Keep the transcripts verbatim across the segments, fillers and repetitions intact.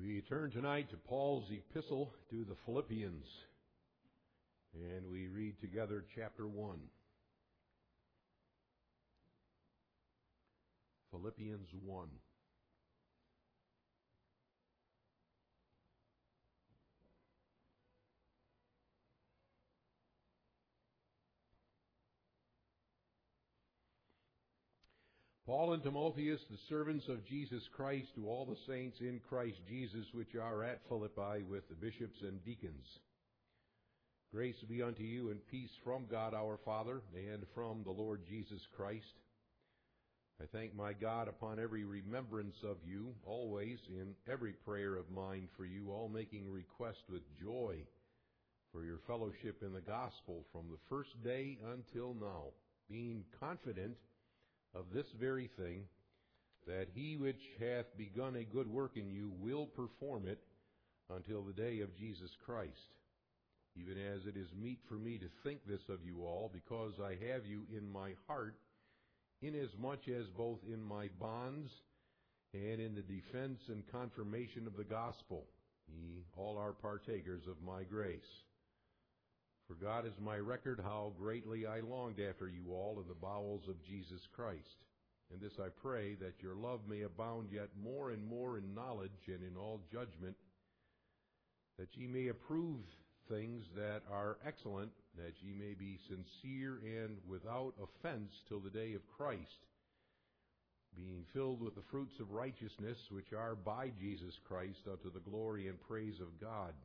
We turn tonight to Paul's epistle to the Philippians, and we read together chapter one. Philippians one. Paul and Timotheus, the servants of Jesus Christ, to all the saints in Christ Jesus which are at Philippi with the bishops and deacons. Grace be unto you and peace from God our Father and from the Lord Jesus Christ. I thank my God upon every remembrance of you, always in every prayer of mine for you, all making request with joy for your fellowship in the gospel from the first day until now, being confident of this very thing, that he which hath begun a good work in you will perform it until the day of Jesus Christ. Even as it is meet for me to think this of you all, because I have you in my heart, inasmuch as both in my bonds and in the defense and confirmation of the gospel, ye all are partakers of my grace. For God is my record how greatly I longed after you all in the bowels of Jesus Christ. And this I pray, that your love may abound yet more and more in knowledge and in all judgment, that ye may approve things that are excellent, that ye may be sincere and without offense till the day of Christ, being filled with the fruits of righteousness which are by Jesus Christ unto the glory and praise of God.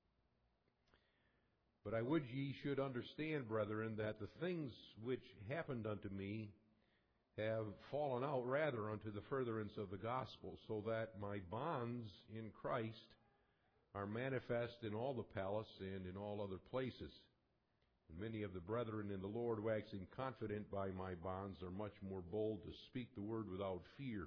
But I would ye should understand, brethren, that the things which happened unto me have fallen out rather unto the furtherance of the gospel, so that my bonds in Christ are manifest in all the palace and in all other places. And many of the brethren in the Lord, waxing confident by my bonds, are much more bold to speak the word without fear.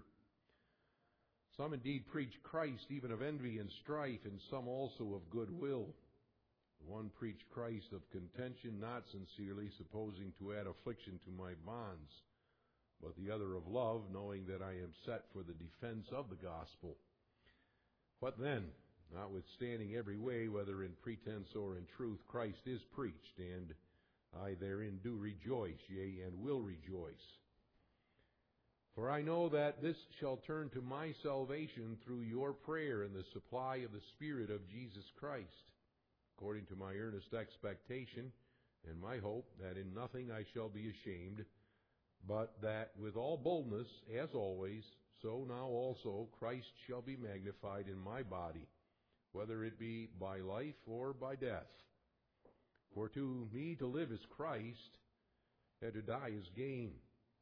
Some indeed preach Christ, even of envy and strife, and some also of good will. The one preached Christ of contention, not sincerely, supposing to add affliction to my bonds, but the other of love, knowing that I am set for the defense of the gospel. What then? Notwithstanding every way, whether in pretense or in truth, Christ is preached, and I therein do rejoice, yea, and will rejoice. For I know that this shall turn to my salvation through your prayer and the supply of the Spirit of Jesus Christ, according to my earnest expectation and my hope, that in nothing I shall be ashamed, but that with all boldness, as always, so now also Christ shall be magnified in my body, whether it be by life or by death. For to me to live is Christ, and to die is gain.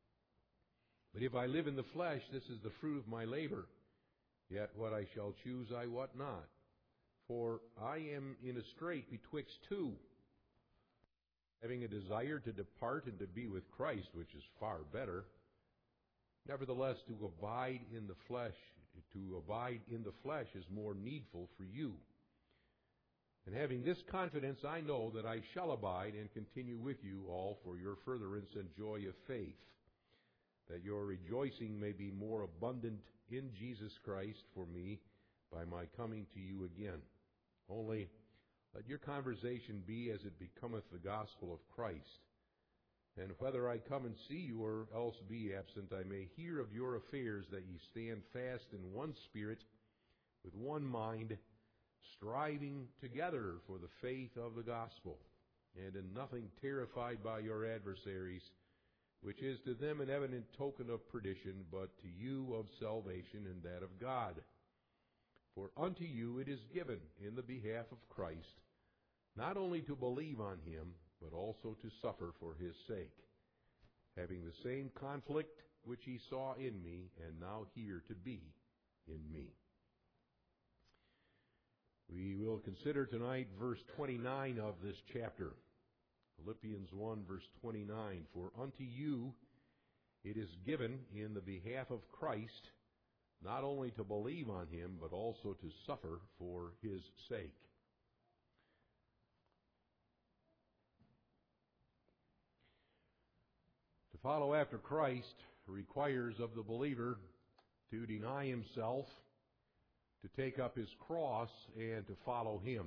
But if I live in the flesh, this is the fruit of my labor. Yet what I shall choose I wot not. For I am in a strait betwixt two, having a desire to depart and to be with Christ, which is far better. Nevertheless, to abide in the flesh, to abide in the flesh is more needful for you. And having this confidence, I know that I shall abide and continue with you all for your furtherance and joy of faith, that your rejoicing may be more abundant in Jesus Christ for me by my coming to you again. Only let your conversation be as it becometh the gospel of Christ. And whether I come and see you or else be absent, I may hear of your affairs, that ye stand fast in one spirit, with one mind, striving together for the faith of the gospel, and in nothing terrified by your adversaries, which is to them an evident token of perdition, but to you of salvation, and that of God. For unto you it is given in the behalf of Christ, not only to believe on him, but also to suffer for his sake, having the same conflict which he saw in me, and now hear to be in me. We will consider tonight verse twenty-nine of this chapter. Philippians one, verse twenty-nine. For unto you it is given in the behalf of Christ, not only to believe on him, but also to suffer for his sake. To follow after Christ requires of the believer to deny himself, to take up his cross and to follow him.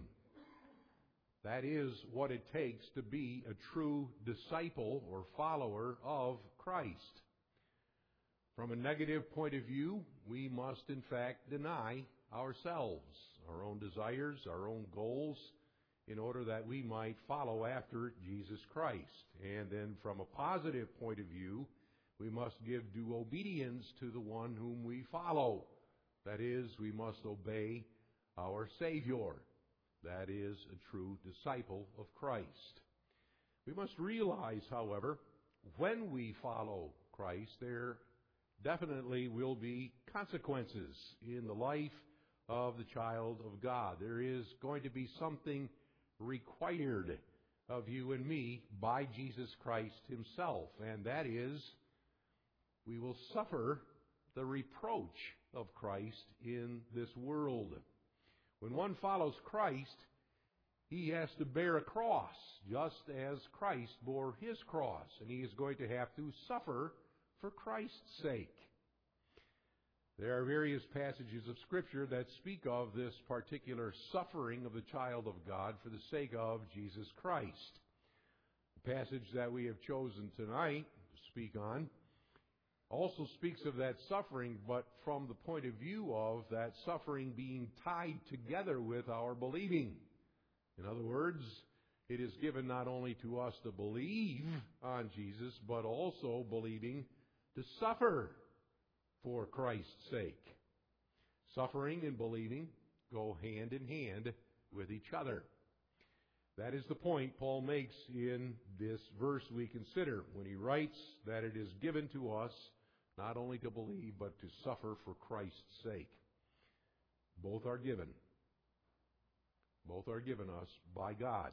That is what it takes to be a true disciple or follower of Christ. From a negative point of view, we must in fact deny ourselves, our own desires, our own goals, in order that we might follow after Jesus Christ. And then from a positive point of view, we must give due obedience to the one whom we follow. That is, we must obey our Savior. That is a true disciple of Christ. We must realize, however, when we follow Christ, there definitely will be consequences in the life of the child of God. There is going to be something required of you and me by Jesus Christ himself, and that is, we will suffer the reproach of Christ in this world. When one follows Christ, he has to bear a cross, just as Christ bore his cross, and he is going to have to suffer for Christ's sake. There are various passages of Scripture that speak of this particular suffering of the child of God for the sake of Jesus Christ. The passage that we have chosen tonight to speak on also speaks of that suffering, but from the point of view of that suffering being tied together with our believing. In other words, it is given not only to us to believe on Jesus, but also believing to suffer for Christ's sake. Suffering and believing go hand in hand with each other. That is the point Paul makes in this verse we consider when he writes that it is given to us not only to believe, but to suffer for Christ's sake. Both are given. Both are given us by God.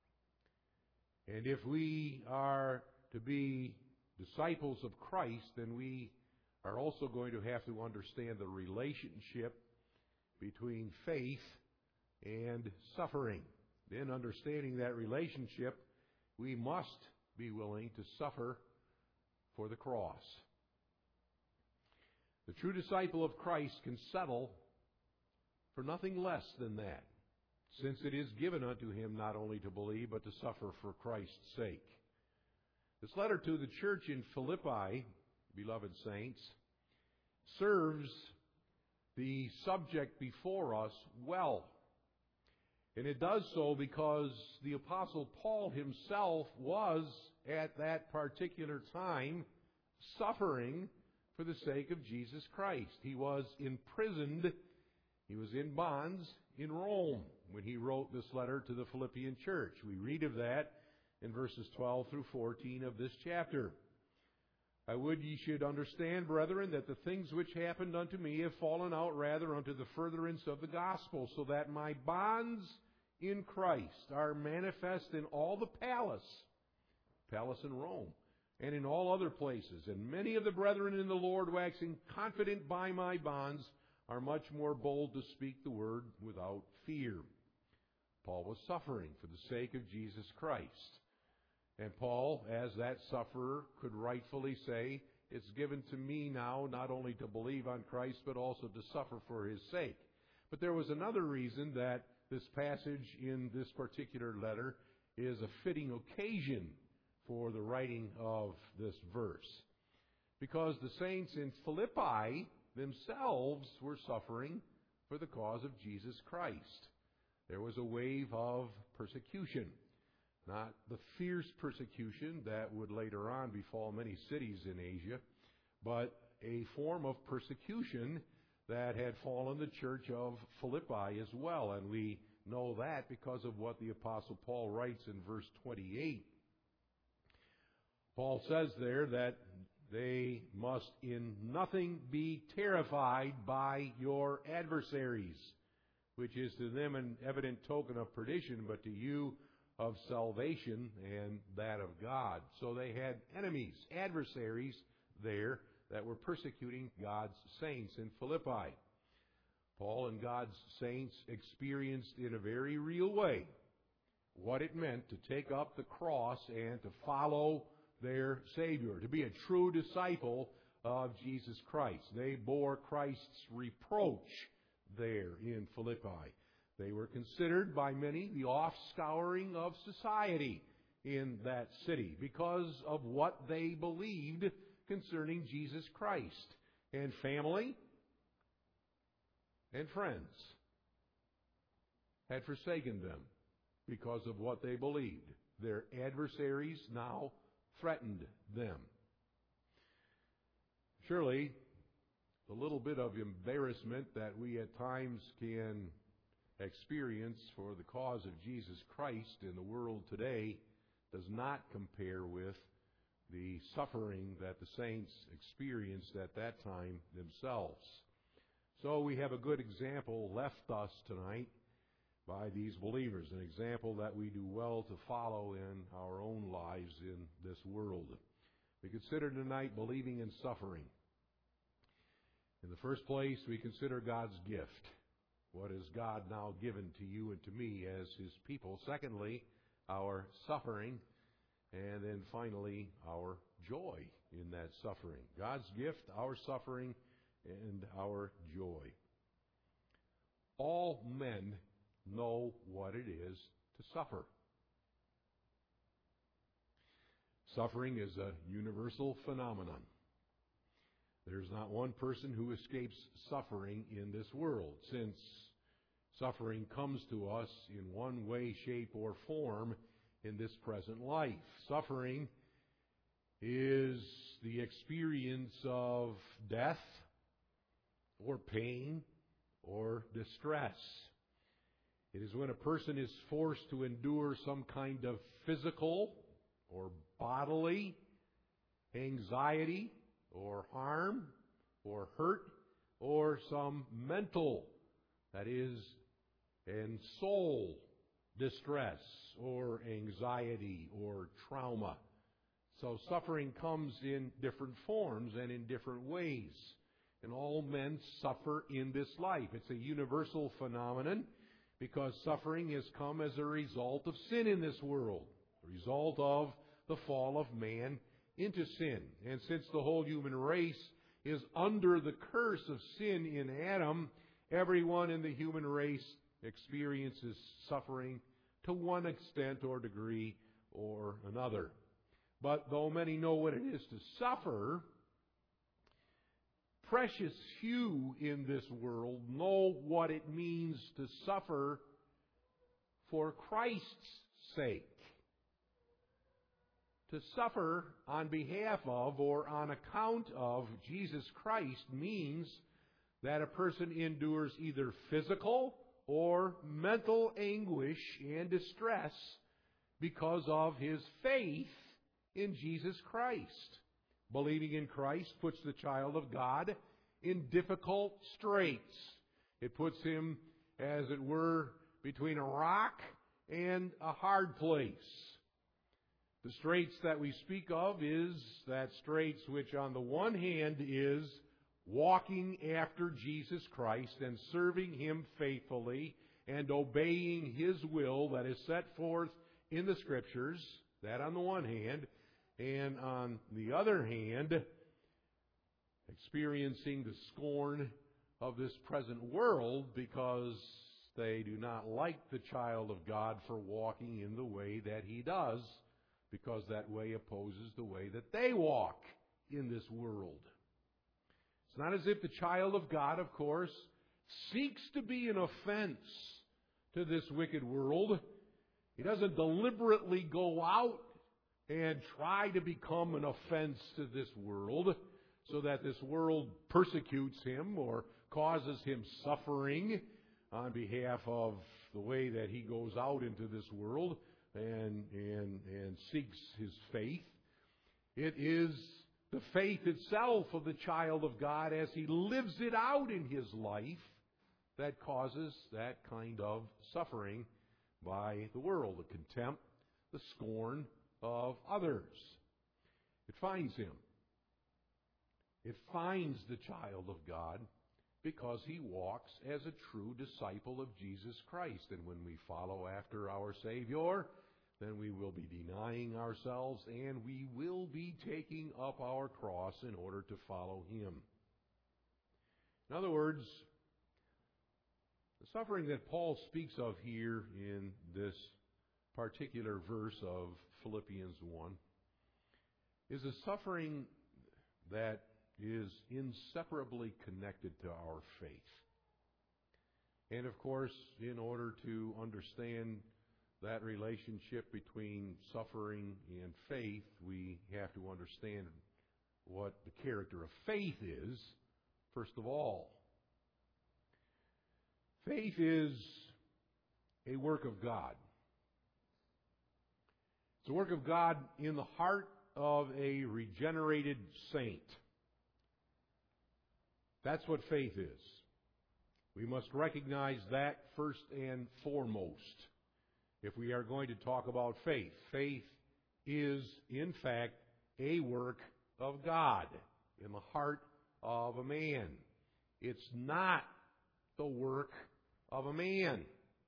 And if we are to be disciples of Christ, then we are also going to have to understand the relationship between faith and suffering. In understanding that relationship, we must be willing to suffer for the cross. The true disciple of Christ can settle for nothing less than that, since it is given unto him not only to believe, but to suffer for Christ's sake. This letter to the church in Philippi, beloved saints, serves the subject before us well. And it does so because the Apostle Paul himself was, at that particular time, suffering for the sake of Jesus Christ. He was imprisoned, he was in bonds in Rome when he wrote this letter to the Philippian church. We read of that in verses twelve through fourteen of this chapter. I would ye should understand, brethren, that the things which happened unto me have fallen out rather unto the furtherance of the gospel, so that my bonds in Christ are manifest in all the palace, palace in Rome, and in all other places. And many of the brethren in the Lord, waxing confident by my bonds, are much more bold to speak the word without fear. Paul was suffering for the sake of Jesus Christ. And Paul, as that sufferer, could rightfully say, it's given to me now not only to believe on Christ, but also to suffer for his sake. But there was another reason that this passage in this particular letter is a fitting occasion for the writing of this verse. Because the saints in Philippi themselves were suffering for the cause of Jesus Christ. There was a wave of persecution. Not the fierce persecution that would later on befall many cities in Asia, but a form of persecution that had fallen the church of Philippi as well. And we know that because of what the Apostle Paul writes in verse twenty-eight. Paul says there that they must in nothing be terrified by your adversaries, which is to them an evident token of perdition, but to you of salvation and that of God. So they had enemies, adversaries there that were persecuting God's saints in Philippi. Paul and God's saints experienced in a very real way what it meant to take up the cross and to follow their Savior, to be a true disciple of Jesus Christ. They bore Christ's reproach there in Philippi. They were considered by many the offscouring of society in that city because of what they believed concerning Jesus Christ. And family and friends had forsaken them because of what they believed. Their adversaries now threatened them. Surely, the little bit of embarrassment that we at times can experience for the cause of Jesus Christ in the world today does not compare with the suffering that the saints experienced at that time themselves. So we have a good example left us tonight by these believers, an example that we do well to follow in our own lives in this world. We consider tonight believing in suffering. In the first place, we consider God's gift. What has God now given to you and to me as His people? Secondly, our suffering. And then finally, our joy in that suffering. God's gift, our suffering, and our joy. All men know what it is to suffer. Suffering is a universal phenomenon. There's not one person who escapes suffering in this world, since suffering comes to us in one way, shape, or form in this present life. Suffering is the experience of death, or pain, or distress. It is when a person is forced to endure some kind of physical or bodily anxiety or harm or hurt or some mental, that is, and soul distress or anxiety or trauma. So suffering comes in different forms and in different ways. And all men suffer in this life. It's a universal phenomenon because suffering has come as a result of sin in this world, a result of the fall of man into sin. And since the whole human race is under the curse of sin in Adam, everyone in the human race experiences suffering to one extent or degree or another. But though many know what it is to suffer, precious few in this world know what it means to suffer for Christ's sake. To suffer on behalf of or on account of Jesus Christ means that a person endures either physical or mental anguish and distress because of his faith in Jesus Christ. Believing in Christ puts the child of God in difficult straits. It puts him, as it were, between a rock and a hard place. The straits that we speak of is that straits which on the one hand is walking after Jesus Christ and serving Him faithfully and obeying His will that is set forth in the Scriptures, that on the one hand, and on the other hand, experiencing the scorn of this present world because they do not like the child of God for walking in the way that he does, because that way opposes the way that they walk in this world. It's not as if the child of God, of course, seeks to be an offense to this wicked world. He doesn't deliberately go out and try to become an offense to this world so that this world persecutes him or causes him suffering on behalf of the way that he goes out into this world and, and, and seeks his faith. It is the faith itself of the child of God as he lives it out in his life that causes that kind of suffering by the world, the contempt, the scorn of others. It finds him. It finds the child of God because he walks as a true disciple of Jesus Christ. And when we follow after our Savior, then we will be denying ourselves and we will be taking up our cross in order to follow Him. In other words, suffering that Paul speaks of here in this particular verse of Philippians one is a suffering that is inseparably connected to our faith. And of course, in order to understand that relationship between suffering and faith, we have to understand what the character of faith is, first of all. Faith is a work of God. It's a work of God in the heart of a regenerated saint. That's what faith is. We must recognize that first and foremost if we are going to talk about faith. Faith is, in fact, a work of God in the heart of a man. It's not the work of a man.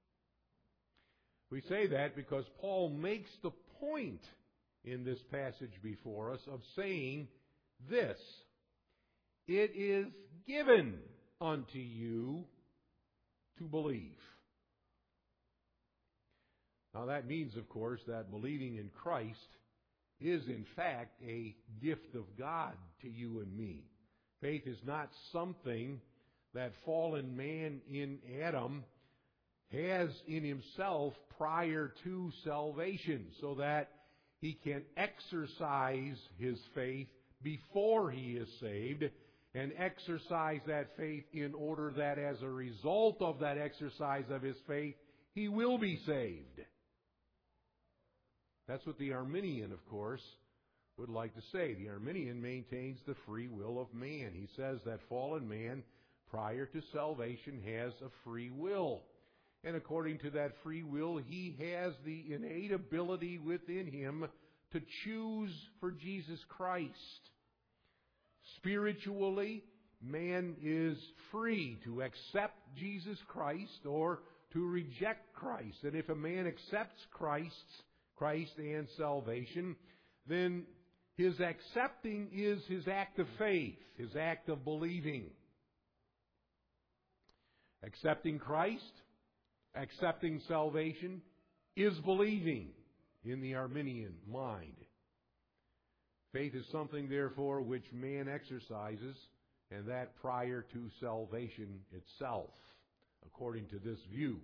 We say that because Paul makes the point in this passage before us of saying this: it is given unto you to believe. Now that means, of course, that believing in Christ is in fact a gift of God to you and me. Faith is not something that fallen man in Adam has in himself prior to salvation, so that he can exercise his faith before he is saved, and exercise that faith in order that as a result of that exercise of his faith, he will be saved. That's what the Arminian, of course, would like to say. The Arminian maintains the free will of man. He says that fallen man, prior to salvation, has a free will. And according to that free will, he has the innate ability within him to choose for Jesus Christ. Spiritually, man is free to accept Jesus Christ or to reject Christ. And if a man accepts Christ, Christ and salvation, then his accepting is his act of faith, his act of believing. Accepting Christ, accepting salvation, is believing in the Arminian mind. Faith is something, therefore, which man exercises, and that prior to salvation itself, according to this view.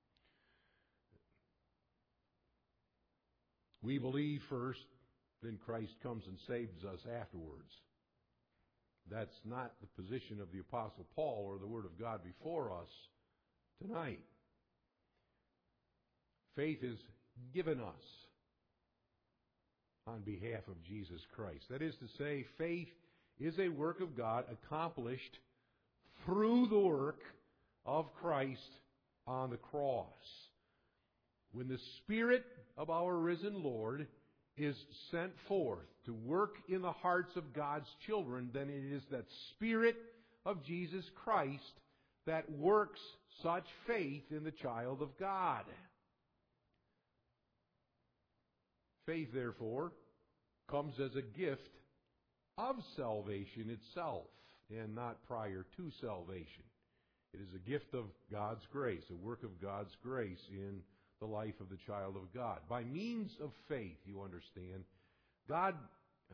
We believe first, then Christ comes and saves us afterwards. That's not the position of the Apostle Paul or the Word of God before us tonight. Faith is given us on behalf of Jesus Christ. That is to say, faith is a work of God accomplished through the work of Christ on the cross. When the Spirit of our risen Lord is sent forth to work in the hearts of God's children, then it is that Spirit of Jesus Christ that works such faith in the child of God. Faith, therefore, comes as a gift of salvation itself, and not prior to salvation. It is a gift of God's grace, a work of God's grace in the life of the child of God. By means of faith, you understand, God, uh,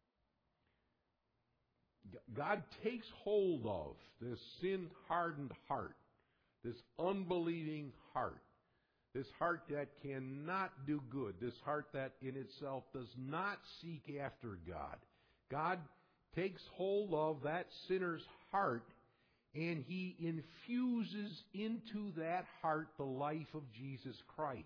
God takes hold of this sin-hardened heart, this unbelieving heart, this heart that cannot do good, this heart that in itself does not seek after God. God takes hold of that sinner's heart, and He infuses into that heart the life of Jesus Christ.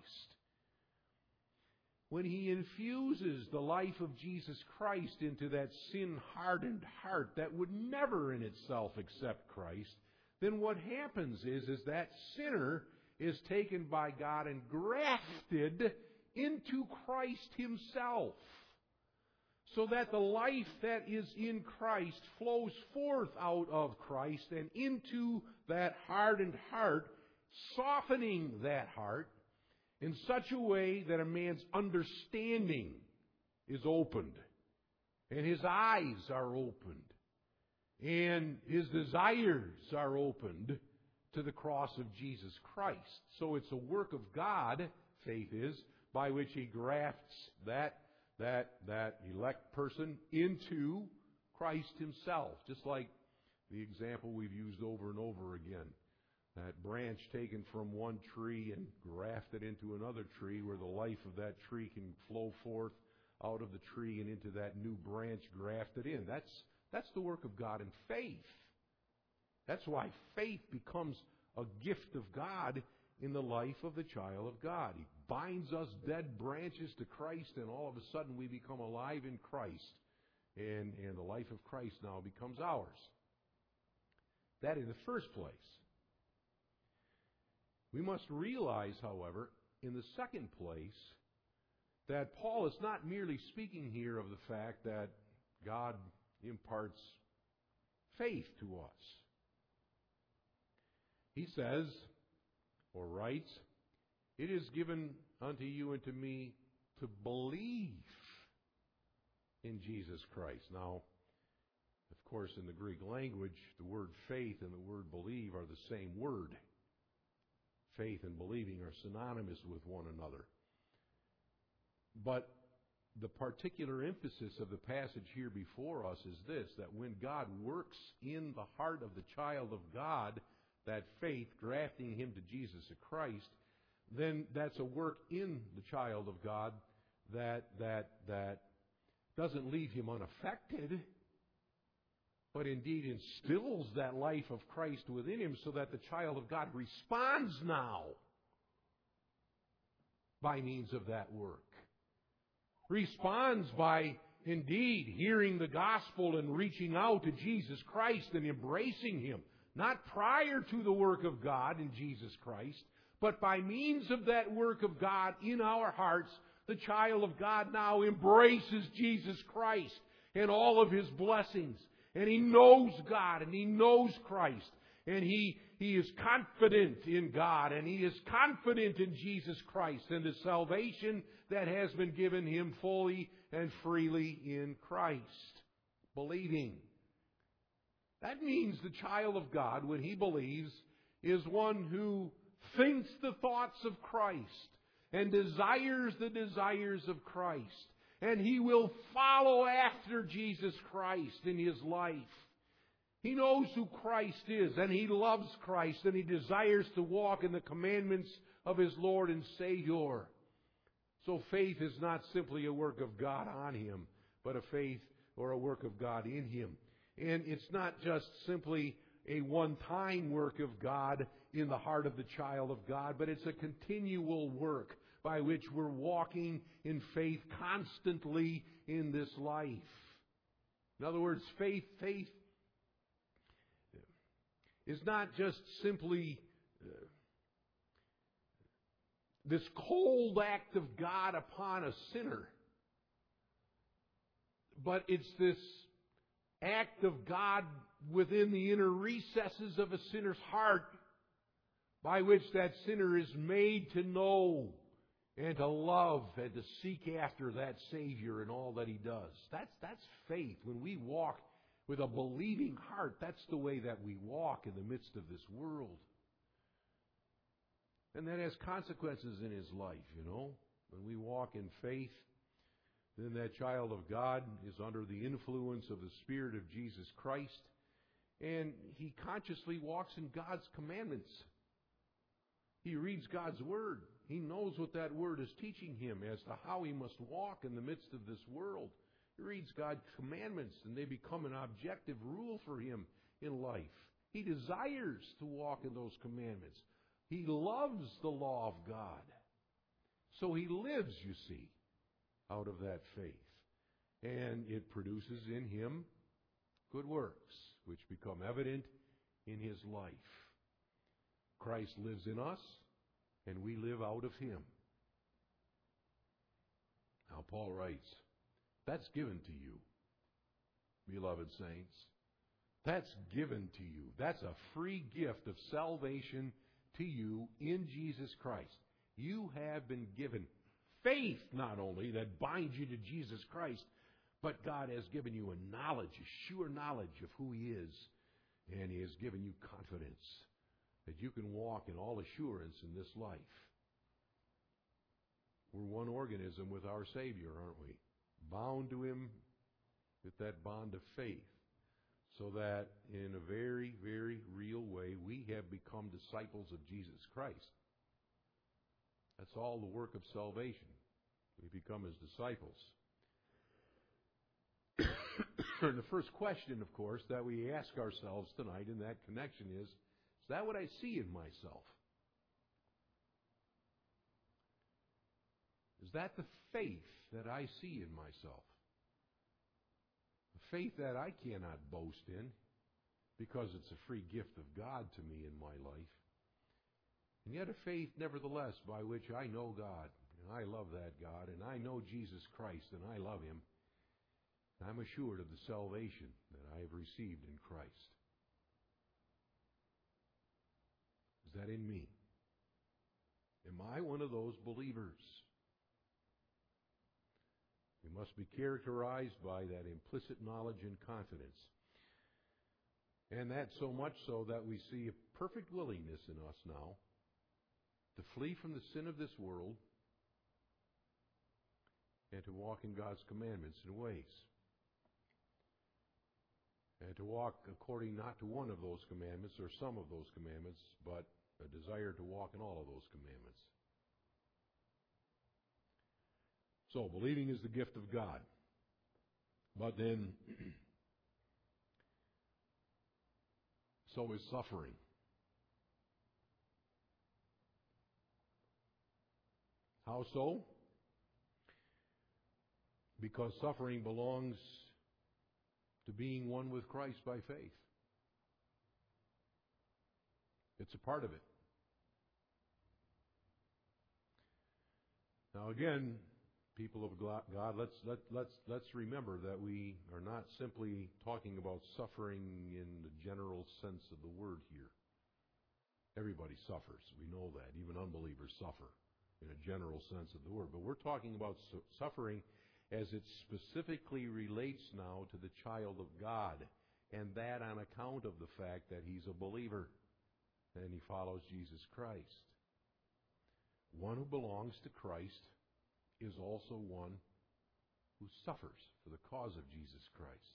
When He infuses the life of Jesus Christ into that sin-hardened heart that would never in itself accept Christ, then what happens is, is that sinner is taken by God and grafted into Christ Himself, so that the life that is in Christ flows forth out of Christ and into that hardened heart, softening that heart in such a way that a man's understanding is opened, and his eyes are opened, and his desires are opened to the cross of Jesus Christ. So it's a work of God, faith is, by which He grafts that, that, that elect person into Christ Himself. Just like the example we've used over and over again. That branch taken from one tree and grafted into another tree, where the life of that tree can flow forth out of the tree and into that new branch grafted in. That's, that's the work of God in faith. That's why faith becomes a gift of God in the life of the child of God. He binds us dead branches to Christ, and all of a sudden we become alive in Christ. And, and the life of Christ now becomes ours. That in the first place. We must realize, however, in the second place, that Paul is not merely speaking here of the fact that God imparts faith to us. He says, or writes, "It is given unto you and to me to believe in Jesus Christ." Now, of course, in the Greek language, the word faith and the word believe are the same word. Faith and believing are synonymous with one another. But the particular emphasis of the passage here before us is this, that when God works in the heart of the child of God, that faith, grafting him to Jesus Christ, then that's a work in the child of God that, that, that doesn't leave him unaffected, but indeed instills that life of Christ within him so that the child of God responds now by means of that work. Responds by indeed hearing the gospel and reaching out to Jesus Christ and embracing Him. Not prior to the work of God in Jesus Christ, but by means of that work of God in our hearts, the child of God now embraces Jesus Christ and all of His blessings. And he knows God and he knows Christ. And he, he is confident in God and he is confident in Jesus Christ and the salvation that has been given him fully and freely in Christ. Believing. That means the child of God, when he believes, is one who thinks the thoughts of Christ and desires the desires of Christ. And he will follow after Jesus Christ in his life. He knows who Christ is, and he loves Christ, and he desires to walk in the commandments of his Lord and Savior. So faith is not simply a work of God on him, but a faith or a work of God in him. And it's not just simply a one-time work of God in the heart of the child of God, but it's a continual work by which we're walking in faith constantly in this life. In other words, faith, faith is not just simply uh, this cold act of God upon a sinner, but it's this act of God within the inner recesses of a sinner's heart by which that sinner is made to know and to love and to seek after that Savior in all that He does. That's, that's faith. When we walk with a believing heart, that's the way that we walk in the midst of this world. And that has consequences in his life, you know. When we walk in faith, then that child of God is under the influence of the Spirit of Jesus Christ, and he consciously walks in God's commandments. He reads God's Word. He knows what that Word is teaching him as to how he must walk in the midst of this world. He reads God's commandments, and they become an objective rule for him in life. He desires to walk in those commandments. He loves the law of God. So he lives, you see, out of that faith. And it produces in him good works, which become evident in his life. Christ lives in us, and we live out of him. Now, Paul writes, that's given to you, beloved saints. That's given to you. That's a free gift of salvation to you in Jesus Christ. You have been given faith, not only, that binds you to Jesus Christ, but God has given you a knowledge, a sure knowledge of who He is, and He has given you confidence that that you can walk in all assurance in this life. We're one organism with our Savior, aren't we? Bound to Him with that bond of faith, so that in a very, very real way we have become disciples of Jesus Christ. That's all the work of salvation. We become His disciples. And the first question, of course, that we ask ourselves tonight in that connection is, is that what I see in myself? Is that the faith that I see in myself? A faith that I cannot boast in because it's a free gift of God to me in my life. And yet a faith, nevertheless, by which I know God, and I love that God, and I know Jesus Christ, and I love Him. I'm assured of the salvation that I have received in Christ. Is that in me? Am I one of those believers? We must be characterized by that implicit knowledge and confidence. And that so much so that we see a perfect willingness in us now to flee from the sin of this world and to walk in God's commandments and ways. And to walk according not to one of those commandments or some of those commandments, but a desire to walk in all of those commandments. So, believing is the gift of God. But then, so is suffering. How so? Because suffering belongs to being one with Christ by faith. It's a part of it. Now again, people of God, let's let, let's let's remember that we are not simply talking about suffering in the general sense of the word here. Everybody suffers. We know that. Even unbelievers suffer in a general sense of the word. But we're talking about su- suffering as it specifically relates now to the child of God, and that on account of the fact that he's a believer and he follows Jesus Christ. One who belongs to Christ is also one who suffers for the cause of Jesus Christ.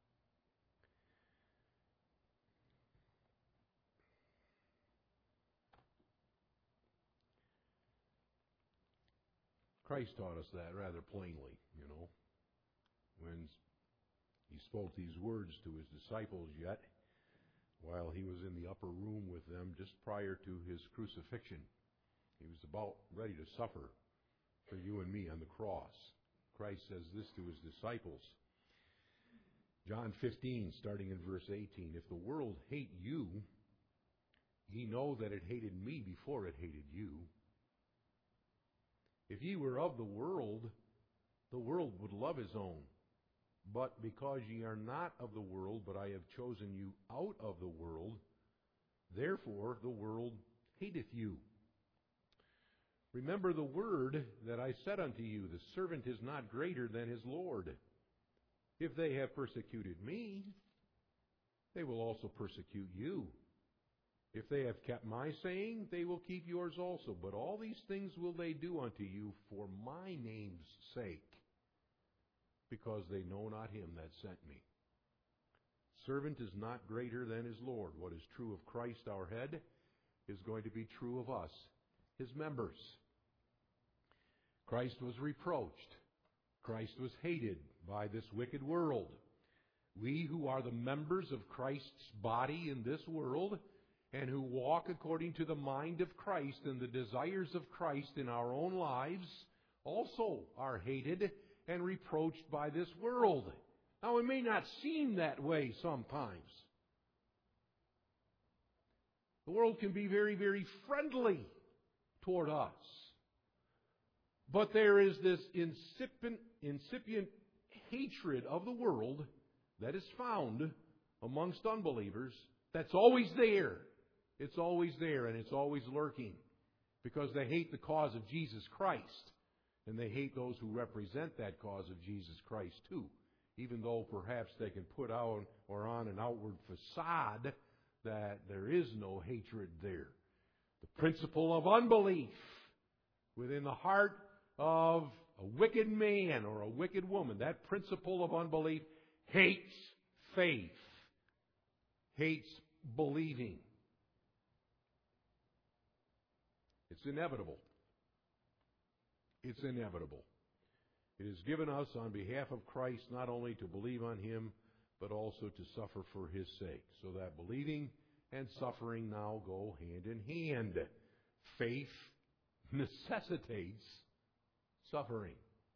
Christ taught us that rather plainly, you know, when he spoke these words to his disciples yet, while he was in the upper room with them just prior to his crucifixion. He was about ready to suffer for you and me on the cross. Christ says this to his disciples. John fifteen, starting in verse eighteen, "If the world hate you, ye know that it hated me before it hated you. If ye were of the world, the world would love his own. But because ye are not of the world, but I have chosen you out of the world, therefore the world hateth you. Remember the word that I said unto you, the servant is not greater than his Lord. If they have persecuted me, they will also persecute you. If they have kept my saying, they will keep yours also. But all these things will they do unto you for my name's sake, because they know not him that sent me. Servant is not greater than his Lord. What is true of Christ our head is going to be true of us, his members. Christ was reproached. Christ was hated by this wicked world. We who are the members of Christ's body in this world and who walk according to the mind of Christ and the desires of Christ in our own lives also are hated and reproached by this world. Now, it may not seem that way sometimes. The world can be very, very friendly toward us. But there is this incipient, incipient hatred of the world that is found amongst unbelievers that's always there. It's always there and it's always lurking because they hate the cause of Jesus Christ. And they hate those who represent that cause of Jesus Christ too. Even though perhaps they can put out or on an outward facade that there is no hatred there. The principle of unbelief within the heart of a wicked man or a wicked woman, that principle of unbelief hates faith, hates believing. It's inevitable. It's inevitable. It is given us on behalf of Christ not only to believe on Him, but also to suffer for His sake. So that believing and suffering now go hand in hand. Faith necessitates suffering.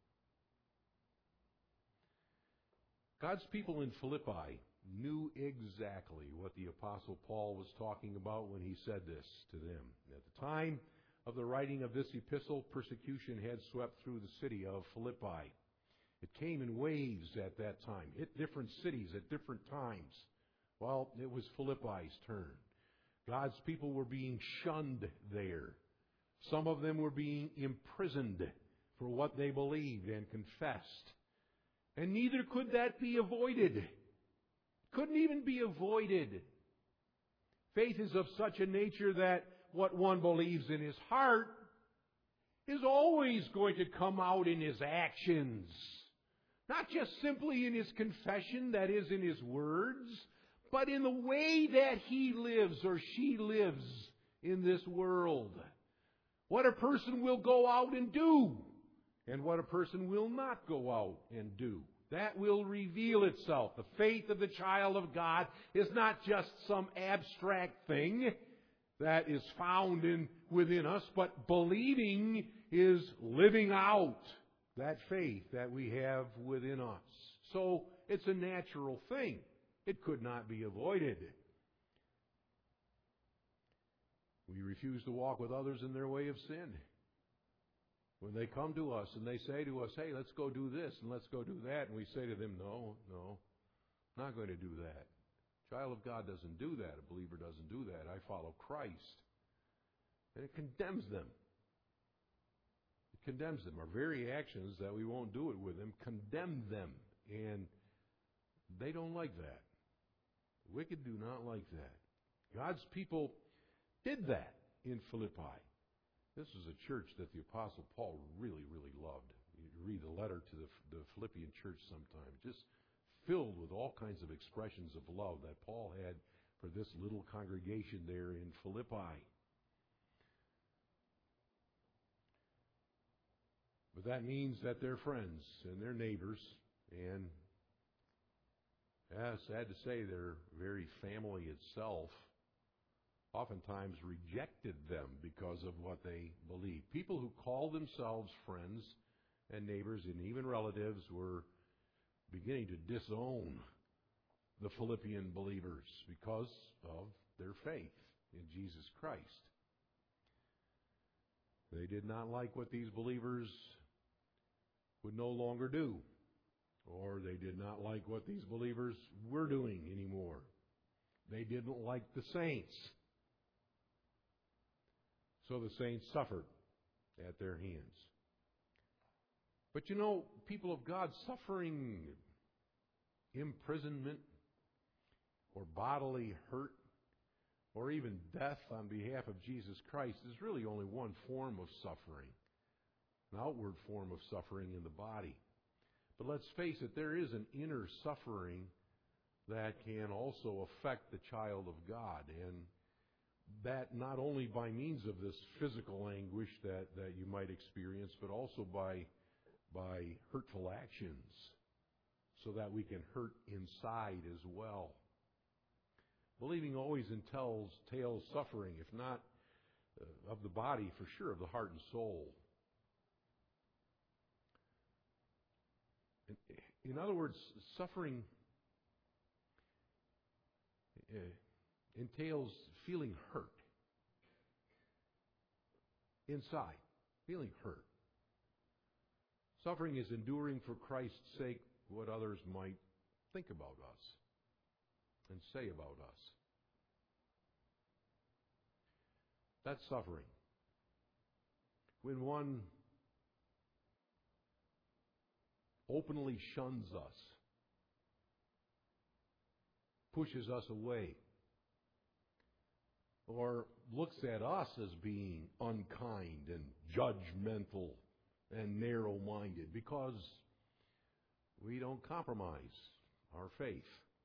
God's people in Philippi knew exactly what the Apostle Paul was talking about when he said this to them. At the time of the writing of this epistle, persecution had swept through the city of Philippi. It came in waves at that time, hit different cities at different times. Well, it was Philippi's turn. God's people were being shunned there. Some of them were being imprisoned for what they believed and confessed. And neither could that be avoided. Couldn't even be avoided. Faith is of such a nature that what one believes in his heart is always going to come out in his actions. Not just simply in his confession, that is, in his words, but in the way that he lives or she lives in this world. What a person will go out and do, and what a person will not go out and do. That will reveal itself. The faith of the child of God is not just some abstract thing that is found in within us, but believing is living out that faith that we have within us. So it's a natural thing. It could not be avoided. We refuse to walk with others in their way of sin. When they come to us and they say to us, hey, let's go do this and let's go do that, and we say to them, no, no, not going to do that. Child of God doesn't do that. A believer doesn't do that. I follow Christ. And it condemns them. It condemns them. Our very actions that we won't do it with them condemn them. And they don't like that. The wicked do not like that. God's people did that in Philippi. This is a church that the Apostle Paul really, really loved. You read the letter to the, the Philippian church sometime. Just filled with all kinds of expressions of love that Paul had for this little congregation there in Philippi. But that means that their friends and their neighbors, and yeah, sad to say, their very family itself, oftentimes rejected them because of what they believed. People who called themselves friends and neighbors and even relatives were beginning to disown the Philippian believers because of their faith in Jesus Christ. They did not like what these believers would no longer do, or they did not like what these believers were doing anymore. They didn't like the saints. So the saints suffered at their hands. But you know, people of God, suffering imprisonment or bodily hurt or even death on behalf of Jesus Christ is really only one form of suffering, an outward form of suffering in the body. But let's face it, there is an inner suffering that can also affect the child of God, and that not only by means of this physical anguish that, that you might experience, but also by, by hurtful actions, so that we can hurt inside as well. Believing always entails entails suffering, if not uh, of the body, for sure, of the heart and soul. In, in other words, suffering uh, entails feeling hurt inside, feeling hurt. Suffering is enduring for Christ's sake what others might think about us and say about us. That's suffering. When one openly shuns us, pushes us away, or looks at us as being unkind and judgmental and narrow-minded because we don't compromise our faith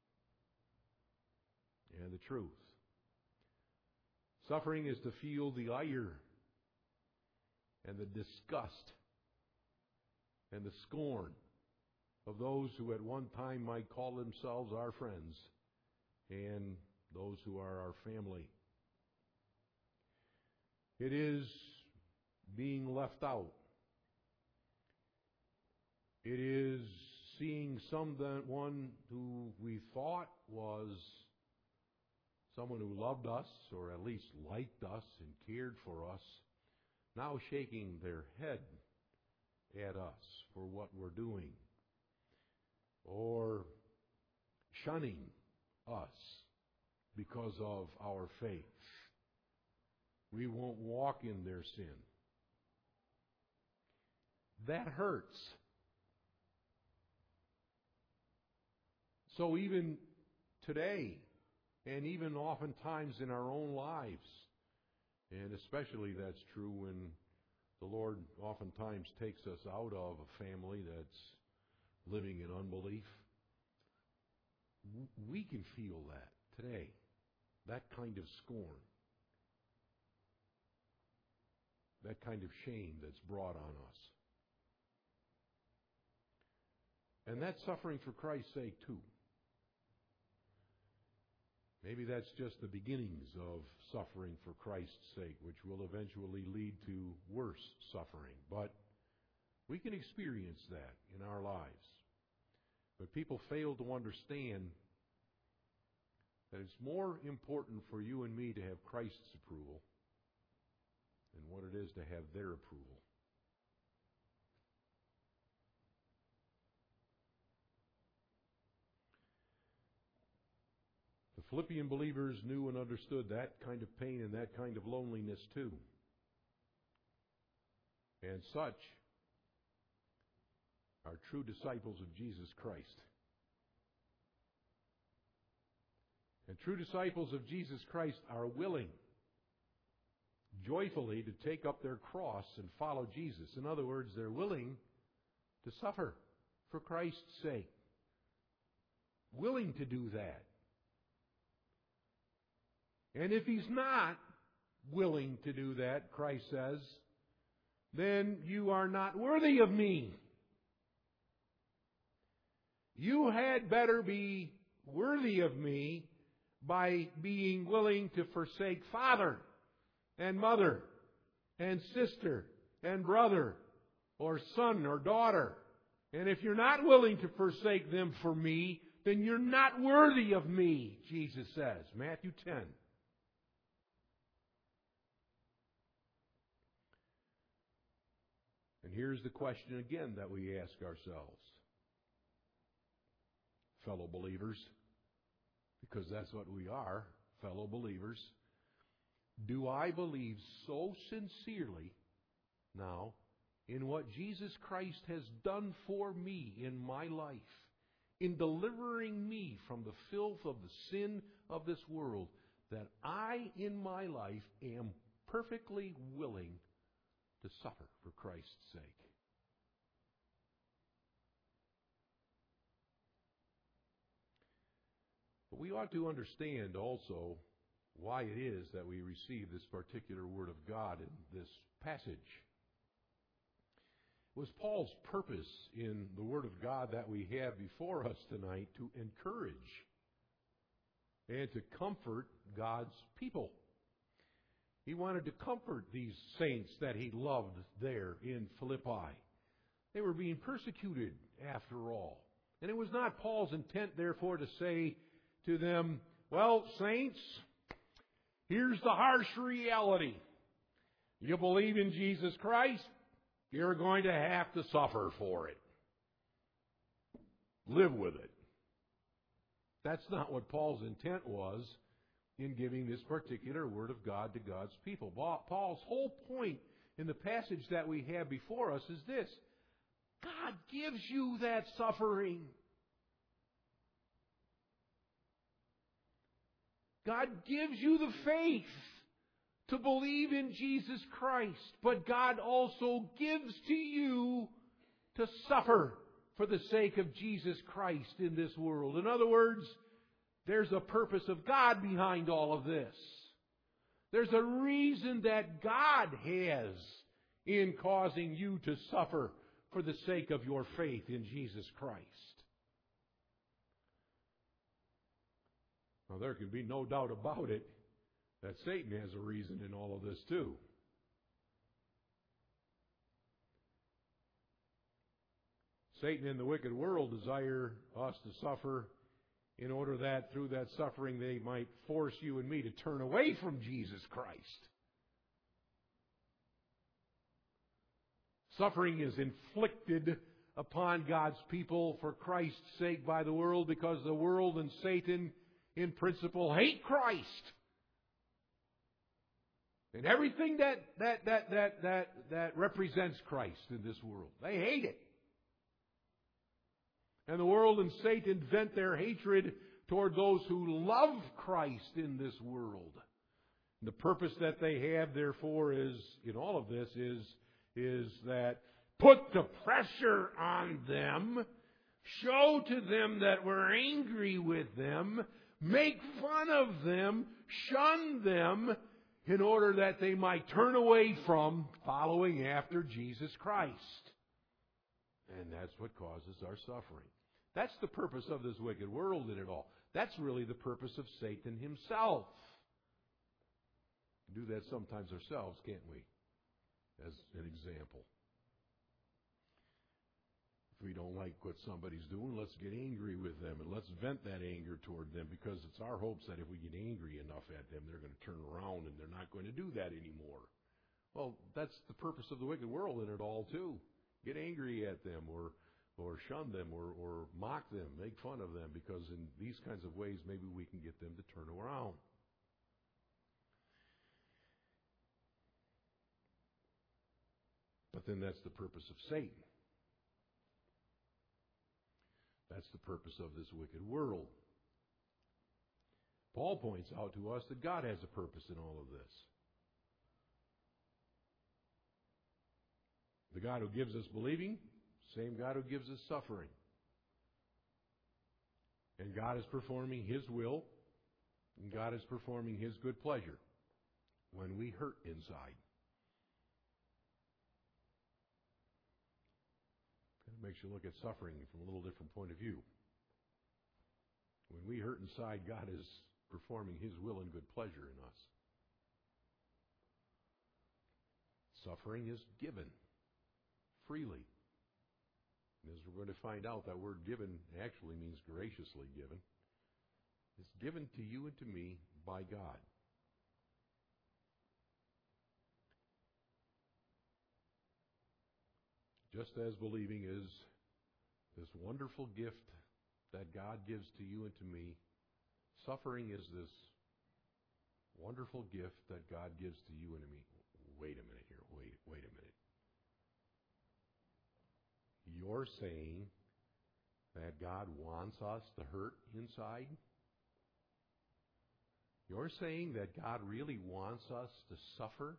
and the truth. Suffering is to feel the ire and the disgust and the scorn of those who at one time might call themselves our friends and those who are our family. It is being left out. It is seeing someone who we thought was someone who loved us, or at least liked us and cared for us, now shaking their head at us for what we're doing, or shunning us because of our faith. We won't walk in their sin. That hurts. So even today, and even oftentimes in our own lives, and especially that's true when the Lord oftentimes takes us out of a family that's living in unbelief, we can feel that today, that kind of scorn, that kind of shame that's brought on us. And that's suffering for Christ's sake too. Maybe that's just the beginnings of suffering for Christ's sake, which will eventually lead to worse suffering. But we can experience that in our lives. But people fail to understand that it's more important for you and me to have Christ's approval than what it is to have their approval. The Philippian believers knew and understood that kind of pain and that kind of loneliness too. And such are true disciples of Jesus Christ. And true disciples of Jesus Christ are willing joyfully to take up their cross and follow Jesus. In other words, they're willing to suffer for Christ's sake. Willing to do that. And if he's not willing to do that, Christ says, then you are not worthy of me. You had better be worthy of me by being willing to forsake father and mother and sister and brother or son or daughter. And if you're not willing to forsake them for me, then you're not worthy of me, Jesus says. Matthew ten. And here's the question again that we ask ourselves, fellow believers, because that's what we are, fellow believers. Do I believe so sincerely now in what Jesus Christ has done for me in my life, in delivering me from the filth of the sin of this world, that I in my life am perfectly willing to suffer for Christ's sake? But we ought to understand also why it is that we receive this particular Word of God in this passage. It was Paul's purpose in the Word of God that we have before us tonight to encourage and to comfort God's people. He wanted to comfort these saints that he loved there in Philippi. They were being persecuted after all. And it was not Paul's intent, therefore, to say to them, well, saints, here's the harsh reality. You believe in Jesus Christ, you're going to have to suffer for it. Live with it. That's not what Paul's intent was in giving this particular Word of God to God's people. Paul's whole point in the passage that we have before us is this: God gives you that suffering. God gives you the faith to believe in Jesus Christ, but God also gives to you to suffer for the sake of Jesus Christ in this world. In other words, there's a purpose of God behind all of this. There's a reason that God has in causing you to suffer for the sake of your faith in Jesus Christ. Now, there can be no doubt about it that Satan has a reason in all of this too. Satan and the wicked world desire us to suffer in order that through that suffering they might force you and me to turn away from Jesus Christ. Suffering is inflicted upon God's people for Christ's sake by the world because the world and Satan in principle hate Christ. And everything that that that that that that represents Christ in this world. They hate it. And the world and Satan vent their hatred toward those who love Christ in this world. And the purpose that they have, therefore, is, in all of this, is, is that put the pressure on them, show to them that we're angry with them, make fun of them, shun them, in order that they might turn away from following after Jesus Christ. And that's what causes our suffering. That's the purpose of this wicked world in it all. That's really the purpose of Satan himself. We do that sometimes ourselves, can't we? As an example. If we don't like what somebody's doing, let's get angry with them and let's vent that anger toward them, because it's our hopes that if we get angry enough at them, they're going to turn around and they're not going to do that anymore. Well, that's the purpose of the wicked world in it all too. Get angry at them or or shun them or, or mock them, make fun of them, because in these kinds of ways maybe we can get them to turn around. But then that's the purpose of Satan. That's the purpose of this wicked world. Paul points out to us that God has a purpose in all of this. The God who gives us believing, same God who gives us suffering. And God is performing His will, and God is performing His good pleasure when we hurt inside. It makes you look at suffering from a little different point of view. When we hurt inside, God is performing His will and good pleasure in us. Suffering is given freely. And as we're going to find out, that word given actually means graciously given. It's given to you and to me by God. Just as believing is this wonderful gift that God gives to you and to me, suffering is this wonderful gift that God gives to you and to me. Wait a minute here. Wait, wait a minute. You're saying that God wants us to hurt inside? You're saying that God really wants us to suffer?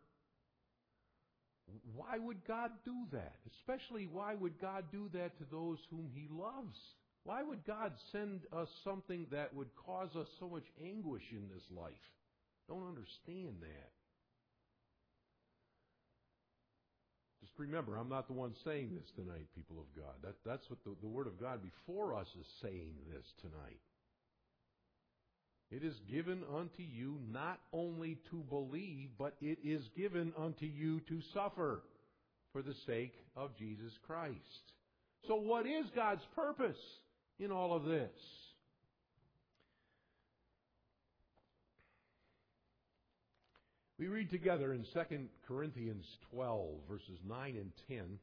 Why would God do that? Especially, why would God do that to those whom He loves? Why would God send us something that would cause us so much anguish in this life? Don't understand that. Just remember, I'm not the one saying this tonight, people of God. That, that's what the, the Word of God before us is saying this tonight. It is given unto you not only to believe, but it is given unto you to suffer for the sake of Jesus Christ. So what is God's purpose in all of this? We read together in Second Corinthians twelve, verses nine and ten,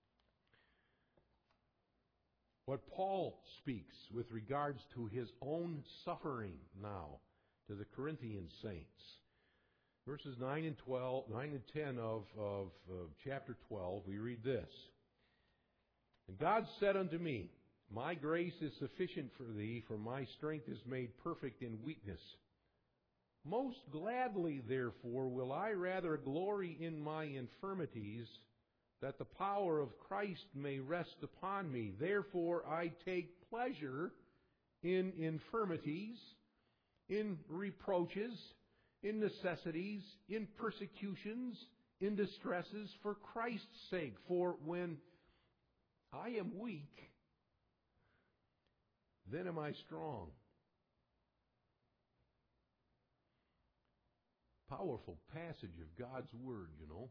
what Paul speaks with regards to his own suffering now to the Corinthian saints. Verses nine and twelve, nine and ten of, of, of chapter twelve, we read this. And God said unto me, My grace is sufficient for thee, for my strength is made perfect in weakness. Most gladly, therefore, will I rather glory in my infirmities, that the power of Christ may rest upon me. Therefore I take pleasure in infirmities, in reproaches, in necessities, in persecutions, in distresses, for Christ's sake. For when I am weak, then am I strong. Powerful passage of God's Word, you know.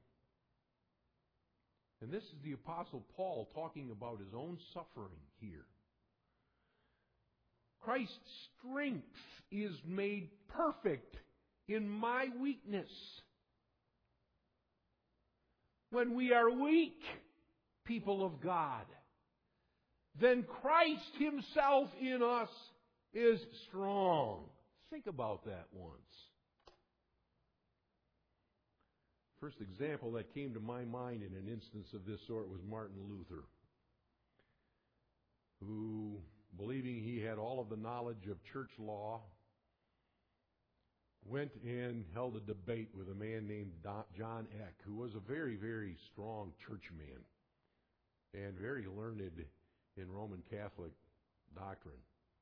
And this is the Apostle Paul talking about his own suffering here. Christ's strength is made perfect in my weakness. When we are weak, people of God, then Christ Himself in us is strong. Think about that once. First example that came to my mind in an instance of this sort was Martin Luther, who, believing he had all of the knowledge of church law, went and held a debate with a man named John Eck, who was a very, very strong churchman and very learned in Roman Catholic doctrine.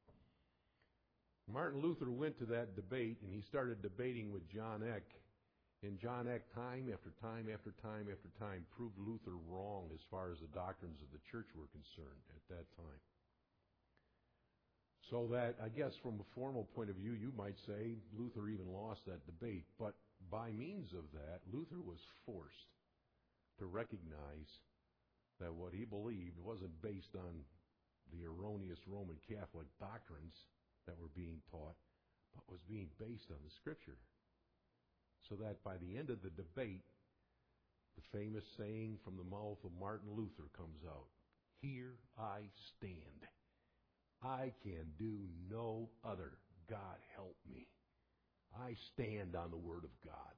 Martin Luther went to that debate, and he started debating with John Eck. And John Eck, time after time after time after time, proved Luther wrong as far as the doctrines of the church were concerned at that time. So that, I guess, from a formal point of view, you might say Luther even lost that debate. But by means of that, Luther was forced to recognize that what he believed wasn't based on the erroneous Roman Catholic doctrines that were being taught, but was being based on the Scripture. So that by the end of the debate, the famous saying from the mouth of Martin Luther comes out, "Here I stand. I can do no other. God help me. I stand on the Word of God."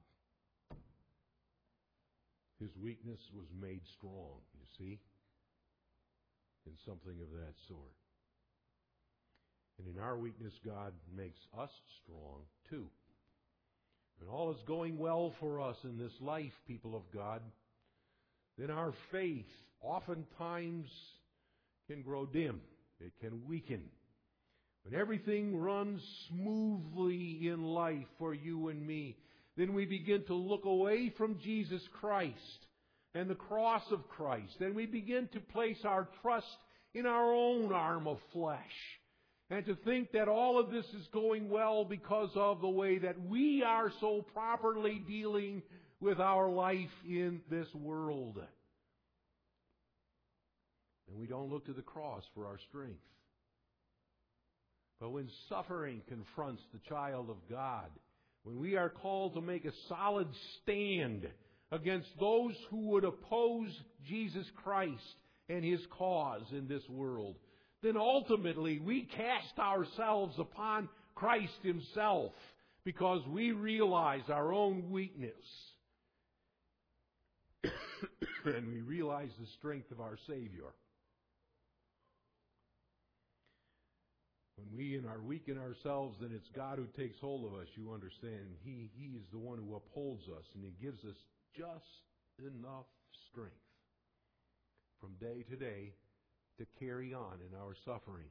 His weakness was made strong, you see, in something of that sort. And in our weakness, God makes us strong too. When all is going well for us in this life, people of God, then our faith oftentimes can grow dim. It can weaken. When everything runs smoothly in life for you and me, then we begin to look away from Jesus Christ and the cross of Christ. And we begin to place our trust in our own arm of flesh. And to think that all of this is going well because of the way that we are so properly dealing with our life in this world. And we don't look to the cross for our strength. But when suffering confronts the child of God, when we are called to make a solid stand against those who would oppose Jesus Christ and His cause in this world, then ultimately we cast ourselves upon Christ Himself because we realize our own weakness and we realize the strength of our Savior. When we are weak in ourselves, then it's God who takes hold of us, you understand. He, he is the one who upholds us, and He gives us just enough strength from day to day to carry on in our suffering.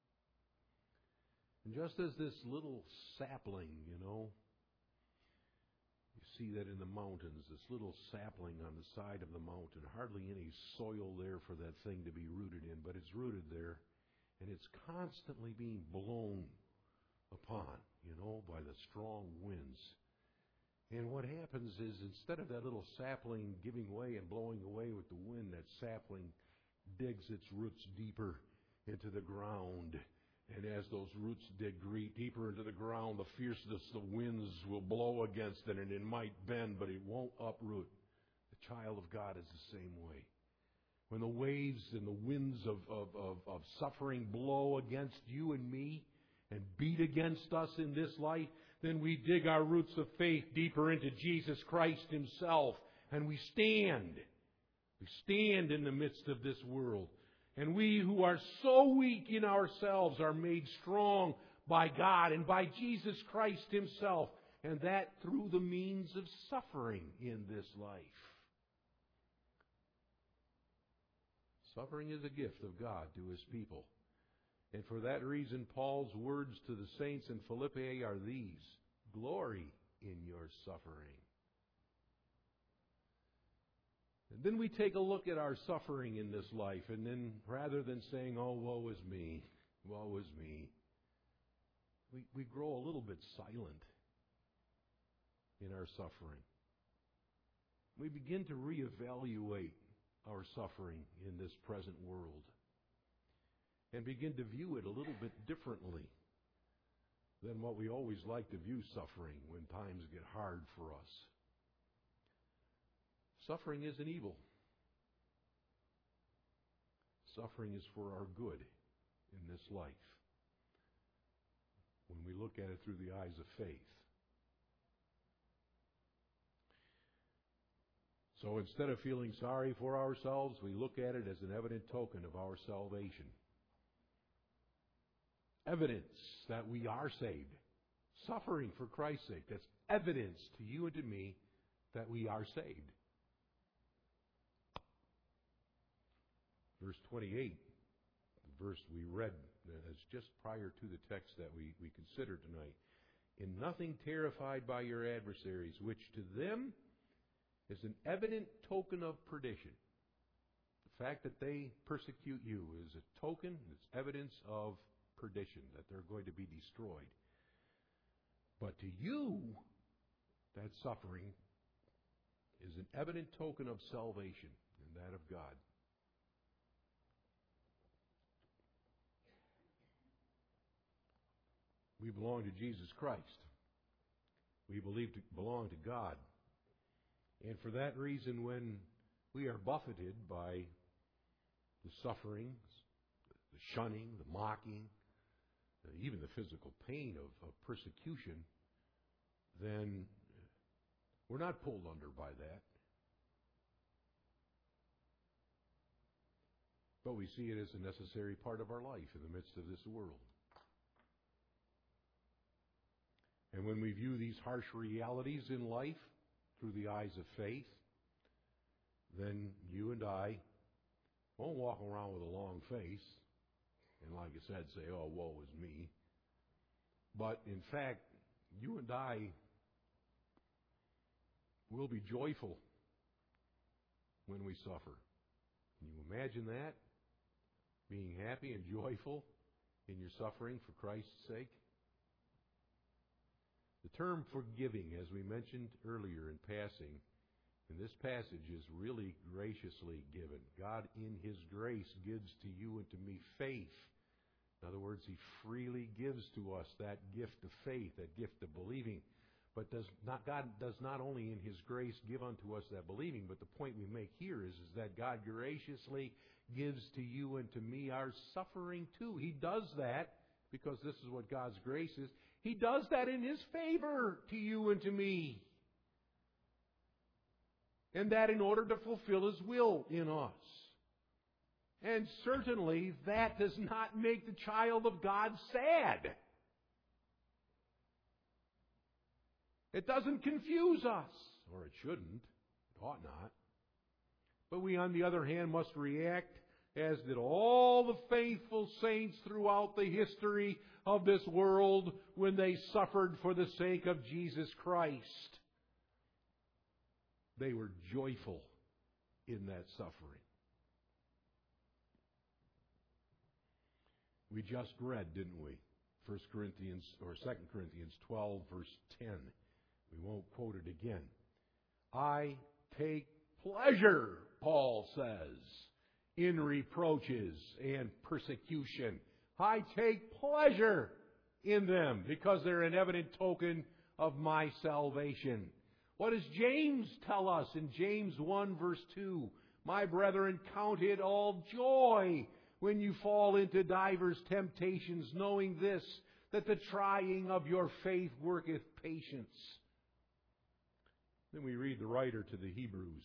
And just as this little sapling, you know, you see that in the mountains, this little sapling on the side of the mountain, hardly any soil there for that thing to be rooted in, but it's rooted there, and it's constantly being blown upon, you know, by the strong winds. And what happens is, instead of that little sapling giving way and blowing away with the wind, that sapling digs its roots deeper into the ground. And as those roots dig deeper into the ground, the fierceness of the winds will blow against it, and it might bend, but it won't uproot. The child of God is the same way. When the waves and the winds of, of, of, of suffering blow against you and me and beat against us in this life, then we dig our roots of faith deeper into Jesus Christ Himself, and we stand. We stand in the midst of this world. And we who are so weak in ourselves are made strong by God and by Jesus Christ Himself. and that through the means of suffering in this life. Suffering is a gift of God to His people. And for that reason, Paul's words to the saints in Philippi are these: glory in your suffering. And then we take a look at our suffering in this life, and then rather than saying, oh, woe is me, woe is me, we, we grow a little bit silent in our suffering. We begin to reevaluate our suffering in this present world and begin to view it a little bit differently than what we always like to view suffering when times get hard for us. Suffering isn't evil. Suffering is for our good in this life when we look at it through the eyes of faith. So instead of feeling sorry for ourselves, we look at it as an evident token of our salvation. Evidence that we are saved. Suffering for Christ's sake. That's evidence to you and to me that we are saved. Verse twenty-eight, the verse we read as just prior to the text that we, we considered tonight. In nothing terrified by your adversaries, which to them is an evident token of perdition. The fact that they persecute you is a token, it's evidence of perdition, that they're going to be destroyed. But to you, that suffering is an evident token of salvation, and that of God. We belong to Jesus Christ. We believe to belong to God. And for that reason, when we are buffeted by the sufferings, the shunning, the mocking, even the physical pain of, of persecution, then we're not pulled under by that. But we see it as a necessary part of our life in the midst of this world. And when we view these harsh realities in life through the eyes of faith, then you and I won't walk around with a long face and, like I said, say, oh, woe is me. But, in fact, you and I will be joyful when we suffer. Can you imagine that? Being happy and joyful in your suffering for Christ's sake? The term forgiving, as we mentioned earlier in passing, in this passage is really graciously given. God, in His grace, gives to you and to me faith. In other words, He freely gives to us that gift of faith, that gift of believing. But does not, God does not only in His grace give unto us that believing, but the point we make here is, is that God graciously gives to you and to me our suffering too. He does that because this is what God's grace is. He does that in His favor to you and to me. And that in order to fulfill His will in us. And certainly that does not make the child of God sad. It doesn't confuse us. Or it shouldn't. It ought not. But we, on the other hand, must react as did all the faithful saints throughout the history of this world when they suffered for the sake of Jesus Christ. They were joyful in that suffering. We just read, didn't we? First Corinthians or Second Corinthians twelve, verse ten. We won't quote it again. I take pleasure, Paul says, in reproaches and persecution. I take pleasure in them because they're an evident token of my salvation. What does James tell us in James one, verse two? My brethren, count it all joy when you fall into divers temptations, knowing this, that the trying of your faith worketh patience. Then we read the writer to the Hebrews.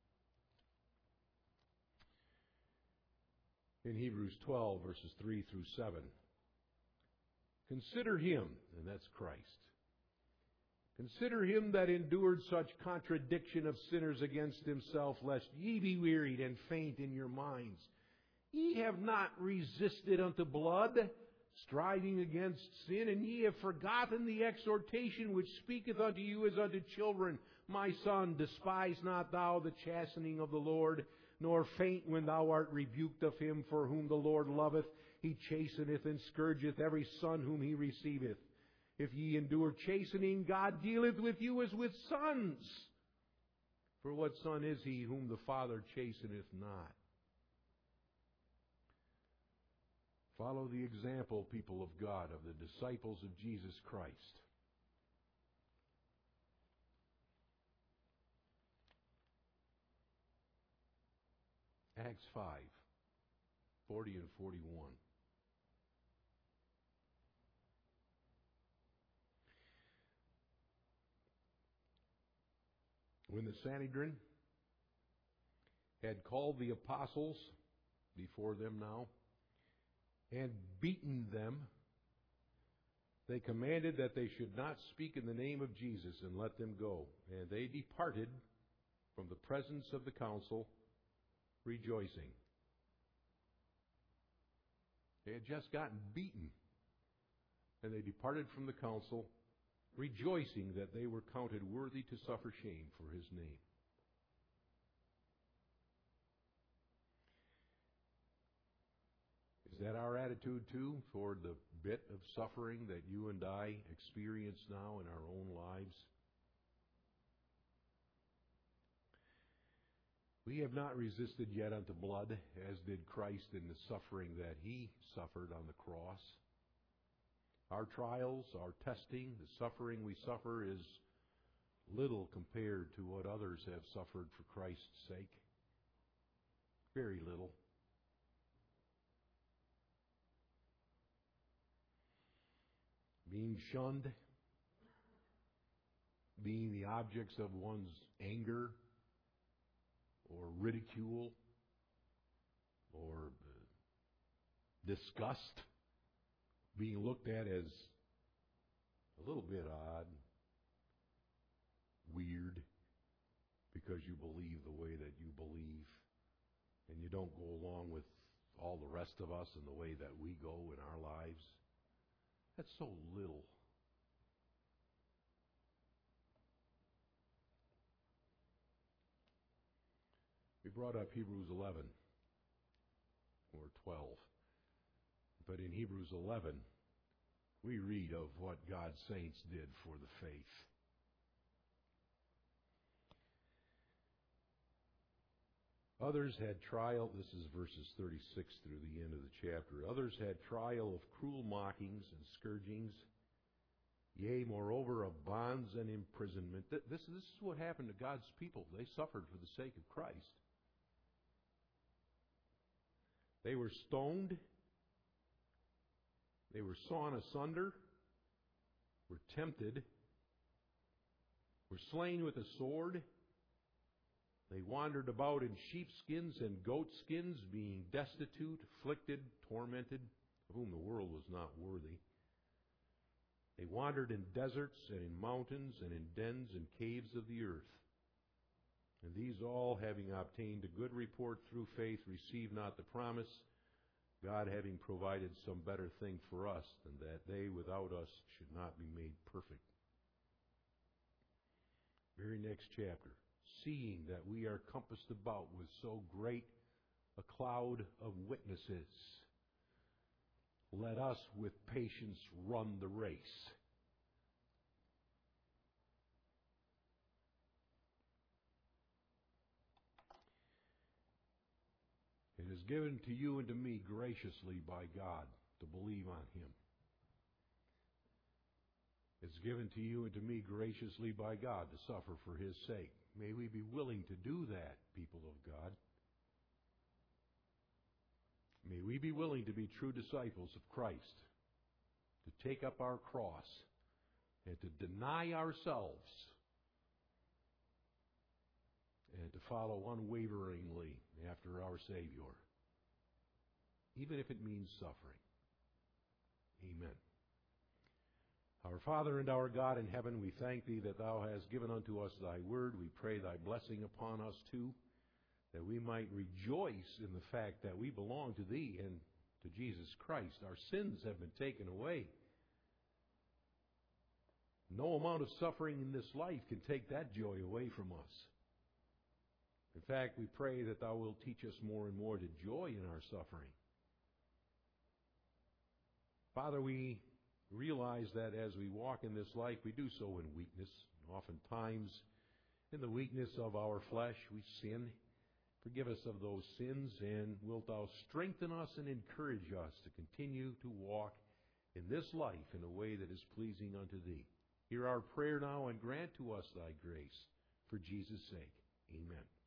In Hebrews twelve, verses three through seven. Consider Him, and that's Christ. Consider him that endured such contradiction of sinners against himself, lest ye be wearied and faint in your minds. Ye have not resisted unto blood, striving against sin, and ye have forgotten the exhortation which speaketh unto you as unto children. My son, despise not thou the chastening of the Lord, nor faint when thou art rebuked of him, for whom the Lord loveth. He chasteneth and scourgeth every son whom he receiveth. If ye endure chastening, God dealeth with you as with sons. For what son is he whom the Father chasteneth not? Follow the example, people of God, of the disciples of Jesus Christ. Acts five, forty and forty-one. When the Sanhedrin had called the apostles before them now, and beaten them, they commanded that they should not speak in the name of Jesus, and let them go. And they departed from the presence of the council, rejoicing. They had just gotten beaten, and they departed from the council, rejoicing that they were counted worthy to suffer shame for his name. Is that our attitude too toward the bit of suffering that you and I experience now in our own lives? We have not resisted yet unto blood, as did Christ in the suffering that he suffered on the cross. Our trials, our testing, the suffering we suffer is little compared to what others have suffered for Christ's sake. Very little. Being shunned, being the objects of one's anger or ridicule or disgust, being looked at as a little bit odd, weird, because you believe the way that you believe, and you don't go along with all the rest of us in the way that we go in our lives. That's so little. We brought up Hebrews eleven or twelve. But in Hebrews eleven, we read of what God's saints did for the faith. Others had trial, this is verses thirty-six through the end of the chapter. Others had trial of cruel mockings and scourgings, yea, moreover, of bonds and imprisonment. This, this is what happened to God's people. They suffered for the sake of Christ. They were stoned. They were sawn asunder, were tempted, were slain with a sword. They wandered about in sheepskins and goatskins, being destitute, afflicted, tormented, of whom the world was not worthy. They wandered in deserts and in mountains and in dens and caves of the earth. And these all, having obtained a good report through faith, received not the promise, God having provided some better thing for us, than that they without us should not be made perfect. Very next chapter. Seeing that we are compassed about with so great a cloud of witnesses, let us with patience run the race. It is given to you and to me graciously by God to believe on Him. It's given to you and to me graciously by God to suffer for His sake. May we be willing to do that, people of God. May we be willing to be true disciples of Christ, to take up our cross and to deny ourselves and to follow unwaveringly after our Savior, even if it means suffering. Amen. Our Father and our God in heaven, we thank Thee that Thou hast given unto us Thy word. We pray Thy blessing upon us too, that we might rejoice in the fact that we belong to Thee and to Jesus Christ. Our sins have been taken away. No amount of suffering in this life can take that joy away from us. In fact, we pray that Thou wilt teach us more and more to joy in our suffering. Father, we realize that as we walk in this life, we do so in weakness. Oftentimes, in the weakness of our flesh, we sin. Forgive us of those sins, and wilt Thou strengthen us and encourage us to continue to walk in this life in a way that is pleasing unto Thee. Hear our prayer now and grant to us Thy grace. For Jesus' sake, amen.